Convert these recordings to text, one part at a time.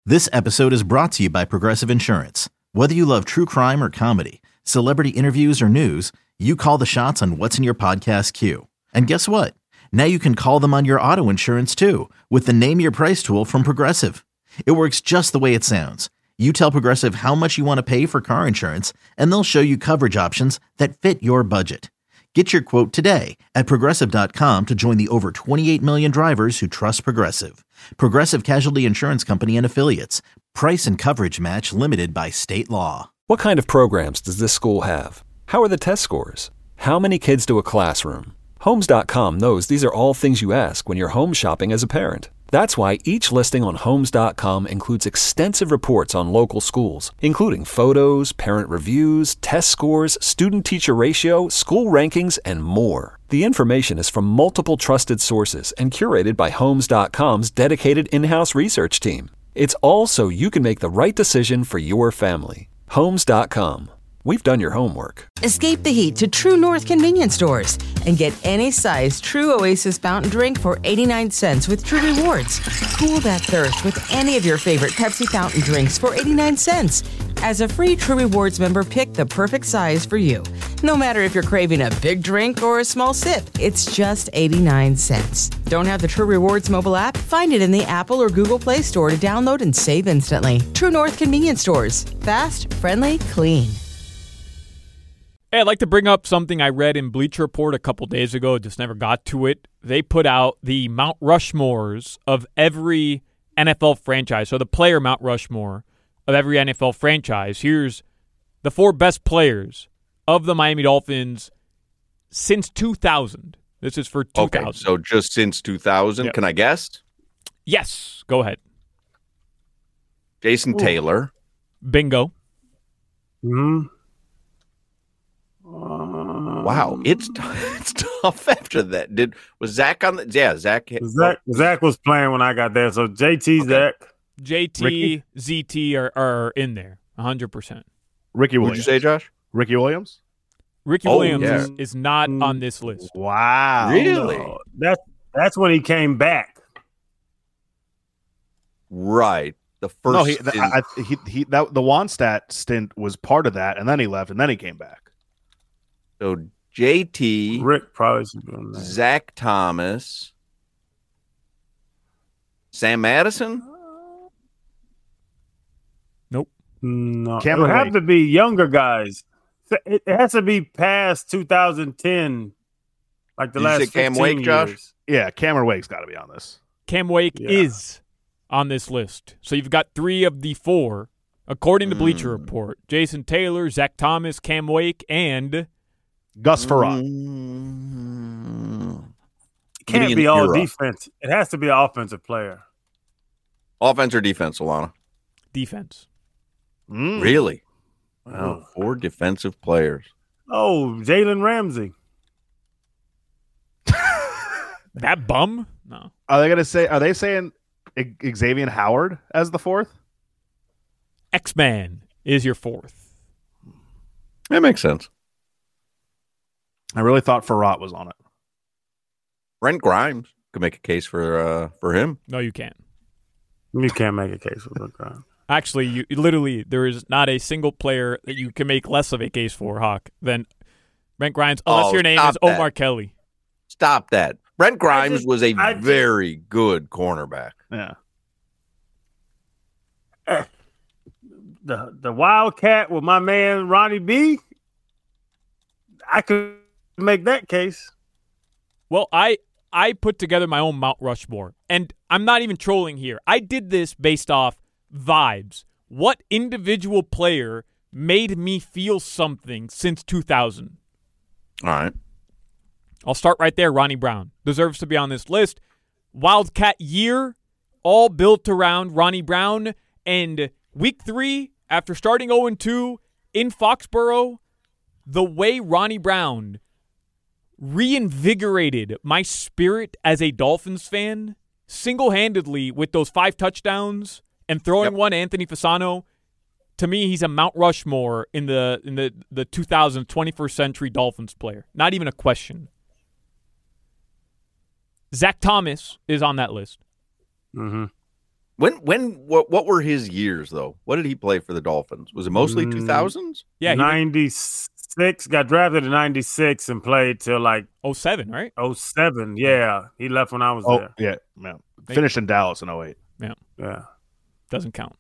This episode is brought to you by Progressive Insurance. Whether you love true crime or comedy, celebrity interviews or news, you call the shots on what's in your podcast queue. And guess what? Now you can call them on your auto insurance too with the Name Your Price tool from Progressive. It works just the way it sounds. You tell Progressive how much you want to pay for car insurance, and they'll show you coverage options that fit your budget. Get your quote today at Progressive.com to join the over 28 million drivers who trust Progressive. Progressive Casualty Insurance Company and Affiliates. Price and coverage match limited by state law. What kind of programs does this school have? How are the test scores? How many kids to a classroom? Homes.com knows these are all things you ask when you're home shopping as a parent. That's why each listing on Homes.com includes extensive reports on local schools, including photos, parent reviews, test scores, student-teacher ratio, school rankings, and more. The information is from multiple trusted sources and curated by Homes.com's dedicated in-house research team. It's all so you can make the right decision for your family. Homes.com. We've done your homework. Escape the heat to True North convenience stores and get any size True Oasis fountain drink for 89 cents with True Rewards. Cool that thirst with any of your favorite Pepsi fountain drinks for 89 cents. As a free True Rewards member, pick the perfect size for you. No matter if you're craving a big drink or a small sip, it's just 89 cents. Don't have the True Rewards mobile app? Find it in the Apple or Google Play Store to download and save instantly. True North convenience stores. Fast, friendly, clean. Hey, I'd like to bring up something I read in Bleacher Report a couple days ago, just never got to it. They put out the Mount Rushmores of every NFL franchise, so the player Mount Rushmore of every NFL franchise. Here's the 4 best players of the Miami Dolphins since 2000. This is for 2000. Okay, so just since 2000. Yep. Can I guess? Yes, go ahead. Jason Taylor. Bingo. Wow, it's tough after that. Was Zach on the? Yeah, Zach. Zach was playing when I got there. So JT, okay. Zach, JT, Ricky? ZT are in there 100%. Ricky Williams. What'd you say, Josh? Ricky Williams. Ricky Williams is not on this list. Wow, really? No. That's when he came back. Right. The first. No, the Wannstedt stint was part of that, and then he left, and then he came back. So JT, Rick probably should be on that. Zach Thomas, Sam Madison. Nope. No, it would have to be younger guys. It has to be past 2010, like the last 15 Cam Wake, years. Josh? Yeah, Cameron Wake's got to be on this. Cam Wake is on this list. So you've got 3 of the 4, according to Bleacher Report. Jason Taylor, Zach Thomas, Cam Wake, and Gus Farrat. It can't be all defense. It has to be an offensive player. Offense or defense, Alana? Defense. Really? Wow, 4 defensive players. Oh, Jalen Ramsey. That bum? No. Are they saying Xavier Howard as the 4th? X-Man is your 4th. That makes sense. I really thought Farrat was on it. Brent Grimes could make a case for him. No, you can't. You can't make a case for Brent Grimes. Actually, there is not a single player that you can make less of a case for, Hawk, than Brent Grimes, unless your name is Omar Kelly. Stop that. Brent Grimes was a very good cornerback. Yeah. The Wildcat with my man Ronnie B, I could make that case. Well, I put together my own Mount Rushmore, and I'm not even trolling here. I did this based off vibes. What individual player made me feel something since 2000? All right. I'll start right there. Ronnie Brown deserves to be on this list. Wildcat year, all built around Ronnie Brown. And week 3, after starting 0-2 in Foxborough, the way Ronnie Brown reinvigorated my spirit as a Dolphins fan single-handedly with those 5 touchdowns and throwing one Anthony Fasano. To me, he's a Mount Rushmore in the 21st century Dolphins player. Not even a question. Zach Thomas is on that list. Mm-hmm. What were his years though? What did he play for the Dolphins? Was it mostly 2000s? Yeah, 96. Got drafted in 96 and played till like 07, right? 07. Yeah, he left when I was there. Yeah. Finished in Dallas in 08. Yeah. Doesn't count.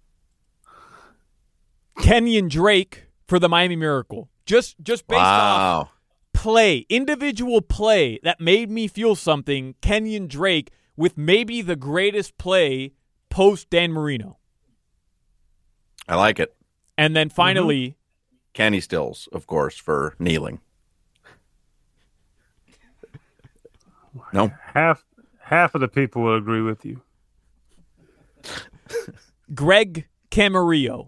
Kenyon Drake for the Miami Miracle. Just based off play, individual play that made me feel something. Kenyon Drake with maybe the greatest play post Dan Marino. I like it. And then finally, Kenny Stills, of course, for kneeling. No, half of the people will agree with you. Greg Camarillo.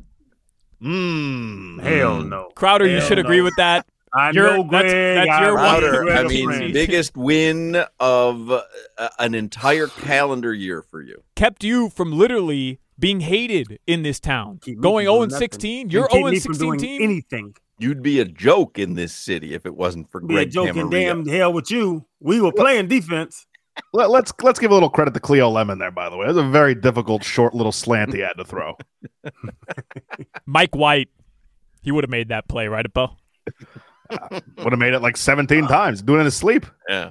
Hell no. Crowder, you should agree with that. I know, Greg. That's your Crowder, one. I mean, biggest win of an entire calendar year for you. Kept you from literally being hated in this town. Going 0-16, your 0-16 team. Anything. You'd be a joke in this city if it wasn't for Greg Camarillo. Be a joke Camarillo. and damn hell with you. We were playing defense. Let's give a little credit to Cleo Lemon there, by the way. It was a very difficult, short little slant he had to throw. Mike White, he would have made that play, right, Bo? Would have made it like 17 times, doing it in his sleep. Yeah.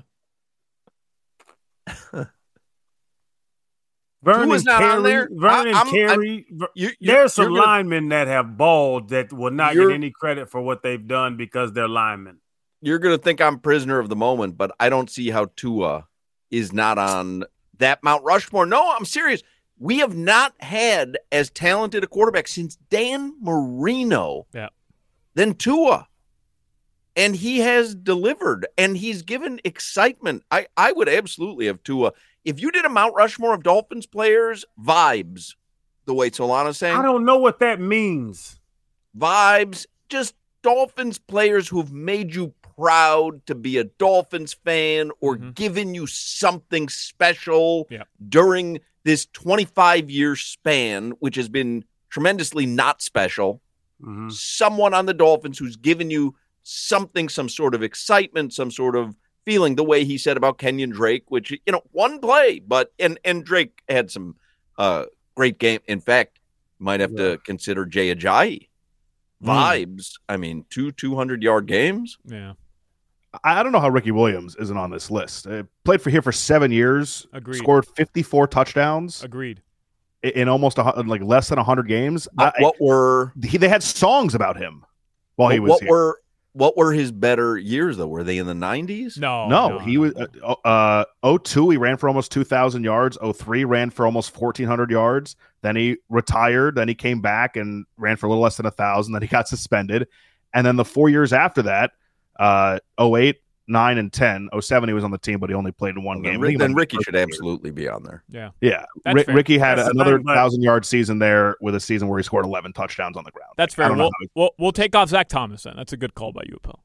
Vernon was not on there. Carey. There's some linemen that have balled that will not get any credit for what they've done because they're linemen. You're going to think I'm prisoner of the moment, but I don't see how Tua is not on that Mount Rushmore. No, I'm serious. We have not had as talented a quarterback since Dan Marino than Tua. And he has delivered, and he's given excitement. I would absolutely have Tua. If you did a Mount Rushmore of Dolphins players, vibes, the way Solana's saying. I don't know what that means. Vibes, just Dolphins players who've made you proud to be a Dolphins fan or given you something special during this 25-year span, which has been tremendously not special. Someone on the Dolphins who's given you something, some sort of excitement, some sort of feeling, the way he said about Kenyon Drake, which, one play, but and Drake had some great game. In fact, might have to consider Jay Ajayi. Vibes. I mean, 200-yard games. Yeah. I don't know how Ricky Williams isn't on this list. Played for here for 7 years. Agreed. Scored 54 touchdowns. Agreed. In almost less than 100 games. They had songs about him while he was here. What were his better years, though? Were they in the 90s? No. He was 02, he ran for almost 2,000 yards. 03 ran for almost 1,400 yards. Then he retired. Then he came back and ran for a little less than 1,000. Then he got suspended. And then the 4 years after that, 08, 9, and 10. 07, he was on the team, but he only played in one game. Then Ricky should absolutely be on there. Yeah. Ricky had another 1,000-yard season there with a season where he scored 11 touchdowns on the ground. That's fair. We'll take off Zach Thomas then. That's a good call by you, Appel.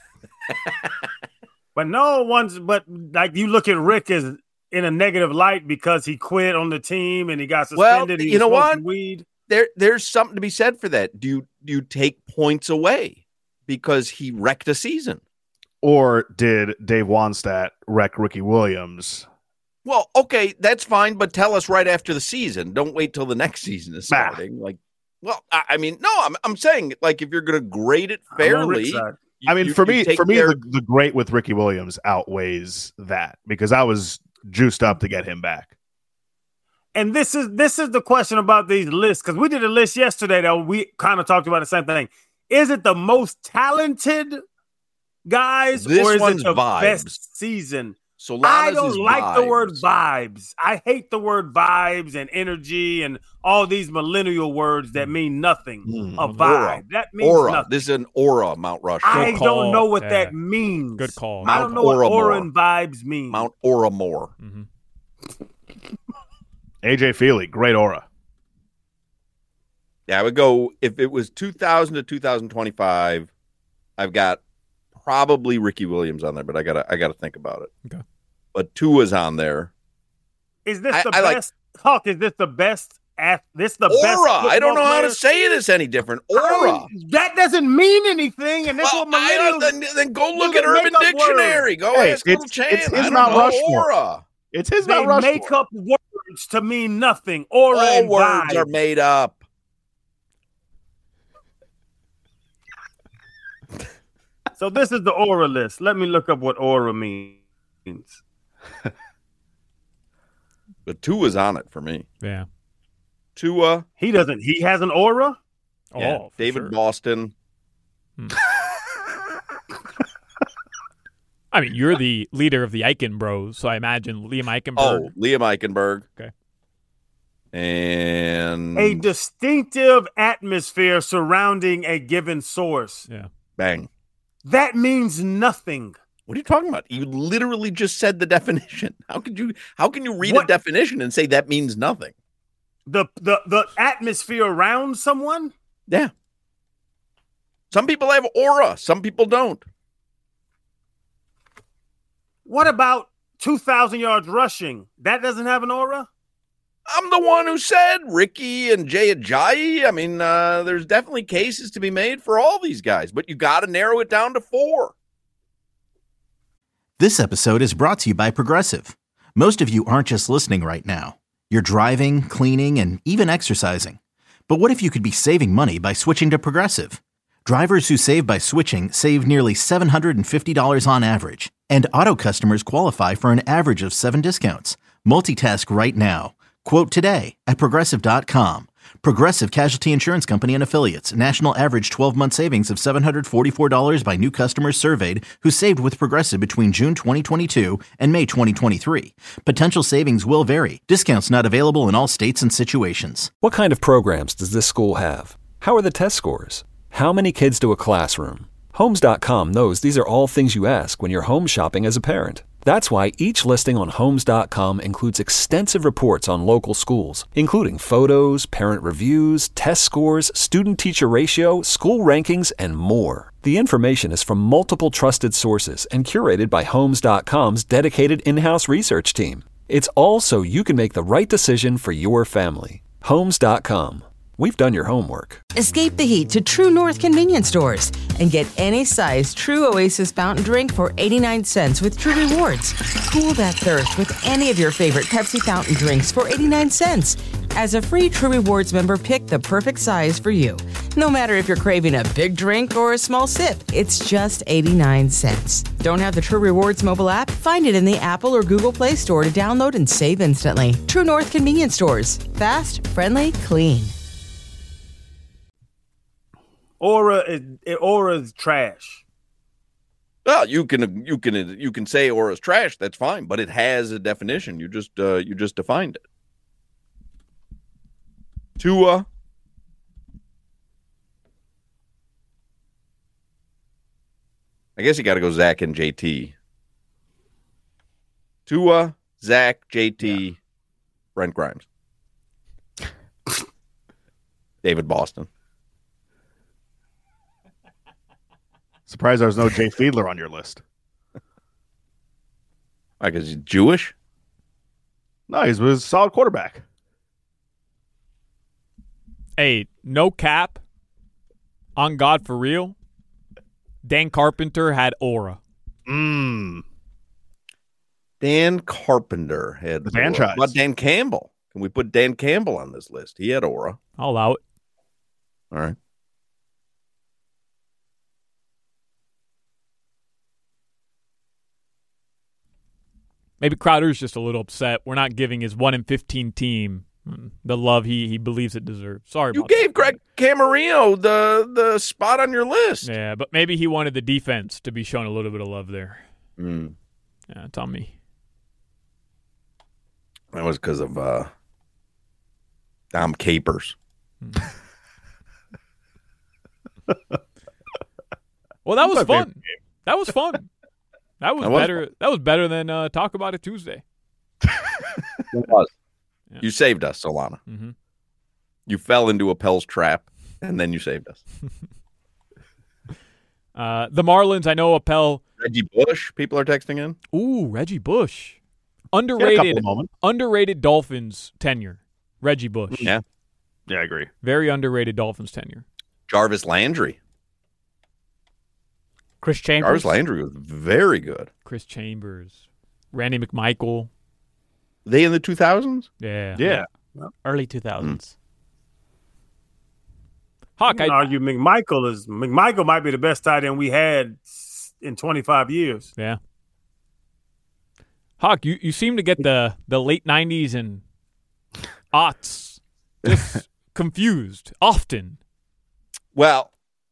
But you look at Rick as in a negative light because he quit on the team and he got suspended. Well, you know what? Weed. There's something to be said for that. Do you take points away because he wrecked a season? Or did Dave Wannstedt wreck Ricky Williams? Well, okay, that's fine, but tell us right after the season. Don't wait till the next season is starting. I'm saying, like, if you're going to grade it fairly. For me, the great with Ricky Williams outweighs that because I was juiced up to get him back. And this is the question about these lists, because we did a list yesterday that we kind of talked about the same thing. Is it the most talented guys, or is it the best season? I don't like the word vibes. I hate the word vibes and energy and all these millennial words that mean nothing. A vibe. Aura. That means aura. Nothing. This is an aura, Mount Rushmore. I don't know what that means. Good call. I don't know what aura and vibes mean. Mount Oramore. AJ Feely, great aura. Yeah, I would go, if it was 2000 to 2025, I've got probably Ricky Williams on there, but I gotta think about it. Okay. But Tua's on there. Is this the best? Huck, is this the best? This the aura. best? I don't know how to say this any different. Aura. That doesn't mean anything. And this what millennials. Then go look at Urban Dictionary. Go ask Little Chan. It's his Mount Rushmore. Aura. It's his Mount Rushmore. They make up words words to mean nothing. Aura All and words vibe are made up. So this is the aura list. Let me look up what aura means. But Tua's on it for me. Yeah. Tua. He has an aura? Yeah. Oh, David sure. Boston. I mean, you're the leader of the Eichen Bros, so I imagine Liam Eichenberg. Oh, Liam Eichenberg. Okay. And A distinctive atmosphere surrounding a given source. Yeah. bang. That means nothing. What are you talking about? You literally just said the definition. How can you read a definition and say that means nothing? The atmosphere around someone? Yeah. Some people have aura, some people don't. What about 2,000 yards rushing? That doesn't have an aura? I'm the one who said Ricky and Jay Ajayi. I mean, there's definitely cases to be made for all these guys, but you got to narrow it down to 4. This episode is brought to you by Progressive. Most of you aren't just listening right now. You're driving, cleaning, and even exercising. But what if you could be saving money by switching to Progressive? Drivers who save by switching save nearly $750 on average. And auto customers qualify for an average of 7 discounts. Multitask right now. Quote today at Progressive.com. Progressive Casualty Insurance Company and Affiliates. National average 12-month savings of $744 by new customers surveyed who saved with Progressive between June 2022 and May 2023. Potential savings will vary. Discounts not available in all states and situations. What kind of programs does this school have? How are the test scores? How many kids do a classroom? Homes.com knows these are all things you ask when you're home shopping as a parent. That's why each listing on Homes.com includes extensive reports on local schools, including photos, parent reviews, test scores, student-teacher ratio, school rankings, and more. The information is from multiple trusted sources and curated by Homes.com's dedicated in-house research team. It's all so you can make the right decision for your family. Homes.com. We've done your homework. Escape the heat to True North convenience stores and get any size True Oasis fountain drink for 89 cents with True Rewards. Cool that thirst with any of your favorite Pepsi fountain drinks for 89 cents. As a free True Rewards member, pick the perfect size for you. No matter if you're craving a big drink or a small sip, it's just 89 cents. Don't have the True Rewards mobile app? Find it in the Apple or Google Play Store to download and save instantly. True North convenience stores. Fast, friendly, clean. Aura is trash. Well, you can say aura's trash. That's fine, but it has a definition. You just defined it. Tua. I guess you got to go Zach and JT. Tua, Zach, JT, Brent Grimes, David Boston. Surprised there was no Jay Fiedler on your list. Why, because he's Jewish? No, he was a solid quarterback. Hey, no cap. On God for real. Dan Carpenter had aura. Dan Carpenter had the aura. franchise. What about Dan Campbell? Can we put Dan Campbell on this list? He had aura. I'll allow it. All right. Maybe Crowder's just a little upset. We're not giving his 1-15 team the love he believes it deserves. Sorry about that. You gave Greg Camarillo the spot on your list. Yeah, but maybe he wanted the defense to be shown a little bit of love there. Mm. Yeah, it's on me. That was because of Dom Capers. Well, that was fun. That was fun. That was better. Fun. That was better than Talk About It Tuesday. It was. Yeah. You saved us, Solana. Mm-hmm. You fell into Appel's trap, and then you saved us. The Marlins, I know Appel. Reggie Bush, people are texting in. Ooh, Reggie Bush. Underrated Dolphins tenure. Reggie Bush. Yeah. Yeah, I agree. Very underrated Dolphins tenure. Jarvis Landry. Chris Chambers. Jarvis Landry was very good. Chris Chambers. Randy McMichael. They in the 2000s? Yeah. Early 2000s. Hawk, I argue McMichael might be the best tight end we had in 25 years. Yeah. Hawk, you seem to get the late 90s and aughts just confused often. Well,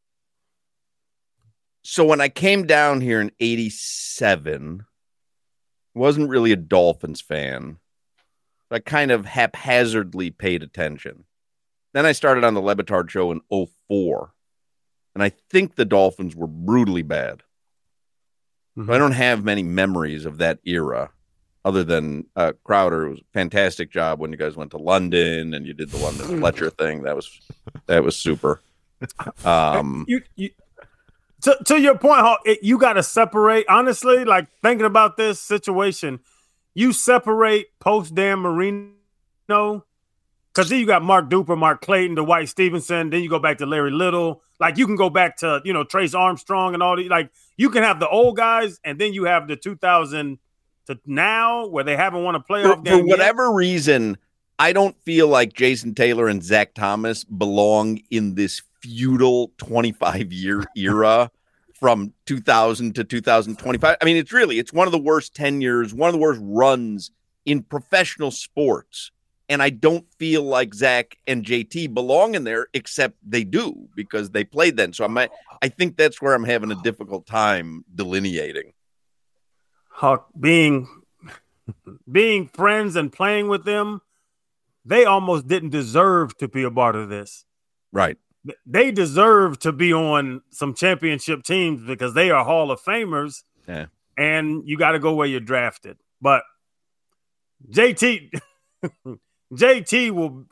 so when I came down here in 87, wasn't really a Dolphins fan. I kind of haphazardly paid attention. Then I started on the Le Batard show in 04, and I think the Dolphins were brutally bad. Mm-hmm. I don't have many memories of that era, other than Crowder. It was a fantastic job when you guys went to London and you did the London Fletcher thing. That was super. To your point, Hawk, you got to separate. Honestly, like thinking about this situation, you separate post Dan Marino. Because then you got Mark Duper, Mark Clayton, Dwight Stevenson. Then you go back to Larry Little. Like you can go back to, Trace Armstrong and all these. Like you can have the old guys, and then you have the 2000 to now where they haven't won a playoff game. For whatever reason, I don't feel like Jason Taylor and Zach Thomas belong in this feudal 25-year era from 2000 to 2025. I mean, it's one of the worst tenures, one of the worst runs in professional sports. And I don't feel like Zach and JT belong in there, except they do because they played then. So I think that's where I'm having a difficult time delineating. Hawk, being friends and playing with them, they almost didn't deserve to be a part of this. Right. They deserve to be on some championship teams because they are Hall of Famers. Yeah. And you got to go where you're drafted. But JT will,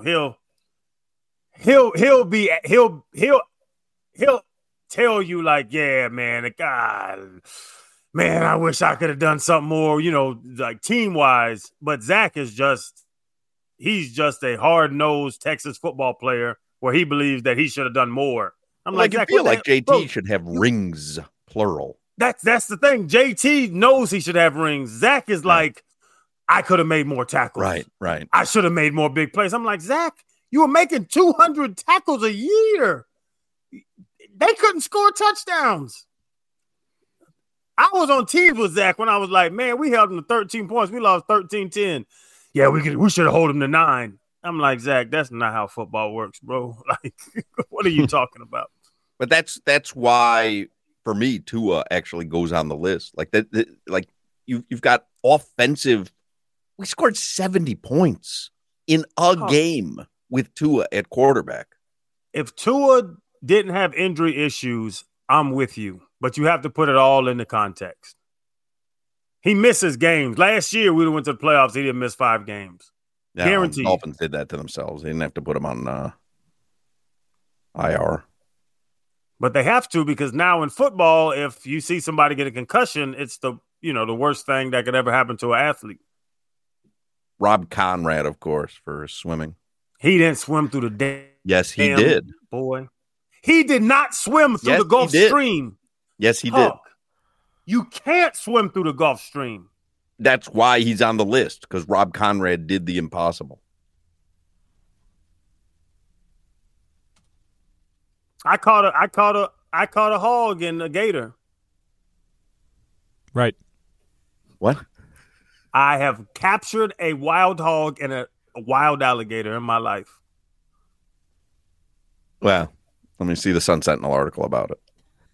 he'll tell you like, yeah, man, I wish I could have done something more, like team wise. But Zach he's just a hard-nosed Texas football player where he believes that he should have done more. I feel like JT should have rings, plural. That's the thing. JT knows he should have rings. Zach is like, I could have made more tackles. Right. I should have made more big plays. I'm like, Zach, you were making 200 tackles a year. They couldn't score touchdowns. I was on teams with Zach when I was like, man, we held him to 13 points. We lost 13-10. Yeah, we should have held him to 9. I'm like, Zach, that's not how football works, bro. Like, what are you talking about? But that's why, for me, Tua actually goes on the list. Like that, like you've got offensive. We scored 70 points in a game with Tua at quarterback. If Tua didn't have injury issues, I'm with you. But you have to put it all into context. He misses games. Last year, we went to the playoffs. He didn't miss 5 games. Yeah, guaranteed. The Dolphins did that to themselves. They didn't have to put him on IR. But they have to because now in football, if you see somebody get a concussion, it's the worst thing that could ever happen to an athlete. Rob Conrad, of course, for swimming. He didn't swim through the dam. Yes, he did. Boy. He did not swim through the Gulf Stream. Yes, he did. You can't swim through the Gulf Stream. That's why he's on the list, because Rob Conrad did the impossible. I caught a hog in a gator. Right. What? I have captured a wild hog and a wild alligator in my life. Well, let me see the Sun Sentinel article about it.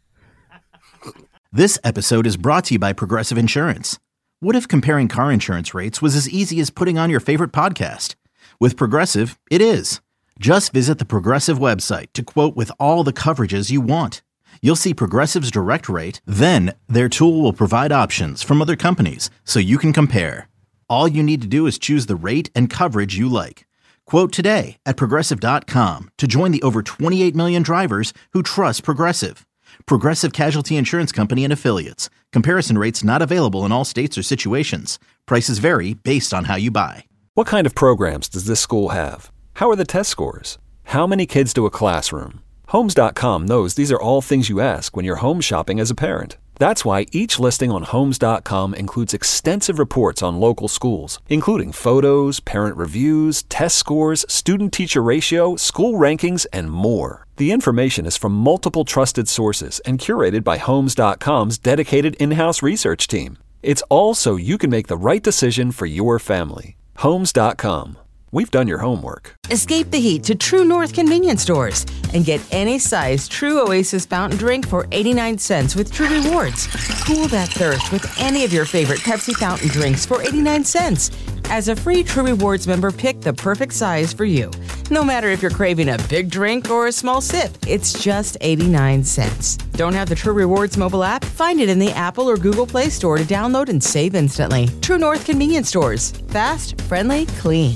This episode is brought to you by Progressive Insurance. What if comparing car insurance rates was as easy as putting on your favorite podcast? With Progressive, it is. Just visit the Progressive website to quote with all the coverages you want. You'll see Progressive's direct rate, then their tool will provide options from other companies so you can compare. All you need to do is choose the rate and coverage you like. Quote today at Progressive.com to join the over 28 million drivers who trust Progressive. Progressive Casualty Insurance Company and Affiliates. Comparison rates not available in all states or situations. Prices vary based on how you buy. What kind of programs does this school have? How are the test scores? How many kids do a classroom? Homes.com knows these are all things you ask when you're home shopping as a parent. That's why each listing on Homes.com includes extensive reports on local schools, including photos, parent reviews, test scores, student-teacher ratio, school rankings, and more. The information is from multiple trusted sources and curated by Homes.com's dedicated in-house research team. It's all so you can make the right decision for your family. Homes.com. We've done your homework. Escape the heat to True North convenience stores and get any size True Oasis fountain drink for 89 cents with True Rewards. Cool that thirst with any of your favorite Pepsi fountain drinks for 89 cents. As a free True Rewards member, pick the perfect size for you. No matter if you're craving a big drink or a small sip, it's just 89 cents. Don't have the True Rewards mobile app? Find it in the Apple or Google Play Store to download and save instantly. True North convenience stores. Fast, friendly, clean.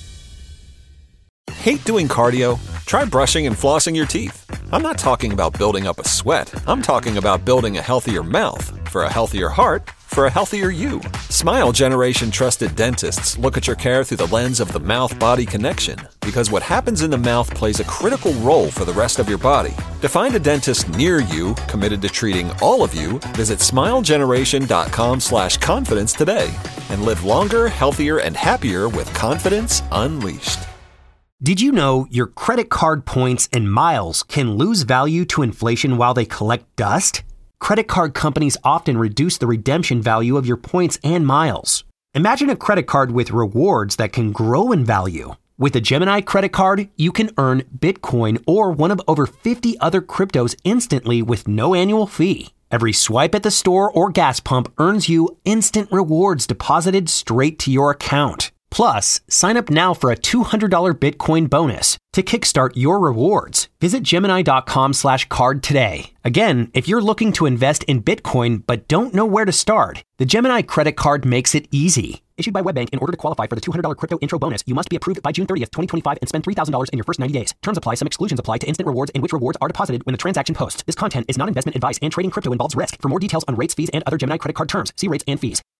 Hate doing cardio? Try brushing and flossing your teeth. I'm not talking about building up a sweat. I'm talking about building a healthier mouth for a healthier heart for a healthier you. Smile Generation trusted dentists look at your care through the lens of the mouth-body connection, because what happens in the mouth plays a critical role for the rest of your body. To find a dentist near you committed to treating all of you, visit smilegeneration.com/confidence today and live longer, healthier, and happier with confidence unleashed. Did you know your credit card points and miles can lose value to inflation while they collect dust? Credit card companies often reduce the redemption value of your points and miles. Imagine a credit card with rewards that can grow in value. With a Gemini credit card, you can earn Bitcoin or one of over 50 other cryptos instantly with no annual fee. Every swipe at the store or gas pump earns you instant rewards deposited straight to your account. Plus, sign up now for a $200 Bitcoin bonus. To kickstart your rewards, visit Gemini.com/card today. Again, if you're looking to invest in Bitcoin but don't know where to start, the Gemini credit card makes it easy. Issued by WebBank, in order to qualify for the $200 crypto intro bonus, you must be approved by June 30th, 2025 and spend $3,000 in your first 90 days. Terms apply. Some exclusions apply to instant rewards in which rewards are deposited when the transaction posts. This content is not investment advice and trading crypto involves risk. For more details on rates, fees, and other Gemini credit card terms, see rates and fees.